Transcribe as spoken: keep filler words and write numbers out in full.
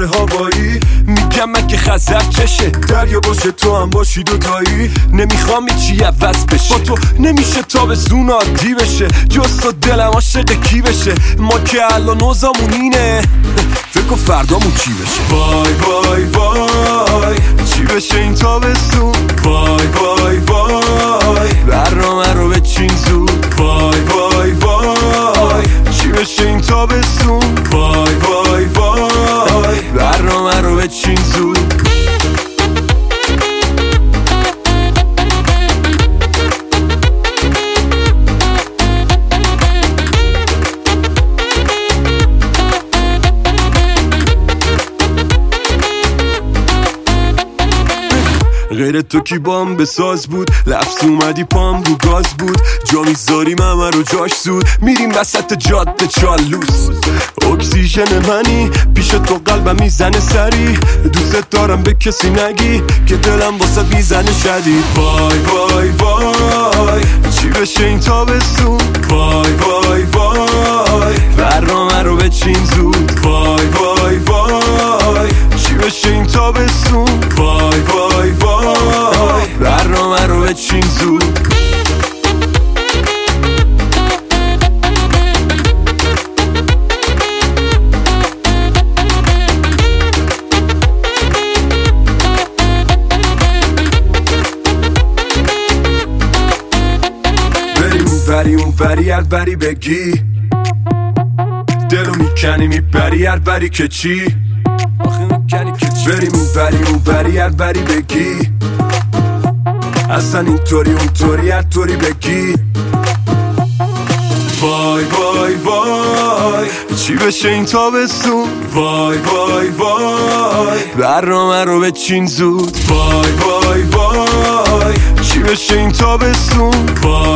هوایی. میگم من که خزر چشه دریا باشه تو هم باشی دوتایی. نمیخوام چی عوض بشه با تو نمیشه تابستون عادی بشه. جز تو دلم عاشق کی بشه. ما که الان اوضاعمون اینه فکر کن فردامون چی بشه. وای وای وای چی بشه این تابستون. وای وای وای برنامه رو بچین زود. وای وای وای چی بشه این تابستون. وای وای وای برنامه رو بچین زود. غیر تو کی بام بساز بود. لفظ اومدی پام رو گاز بود. جا میذاریم همه رو جاش زود. میریم وسط جاده چالوس. اکسیژن منی پیش تو قلبم میزنه سری. دوست دارم به کسی نگی که دلم واسه میزنه شدید. وای وای وای چی بشه این تابستون. وای وای وای برنامه رو بچین زود. وای وای وای چی بشه این تابستون. وای وای وای برنامه رو بچین زود. بریم اون بری اون بری هر بری بگی. دلو میکنی میبری هر بری که چی. بریم اون بری اون بری هر بری بگی. اصلا اینطوری اونطوری هر طوری بگی. وای وای وای چی بشه این تابستون. وای وای وای برنامه رو بچین زود. وای وای وای چی بشه این تابستون. وای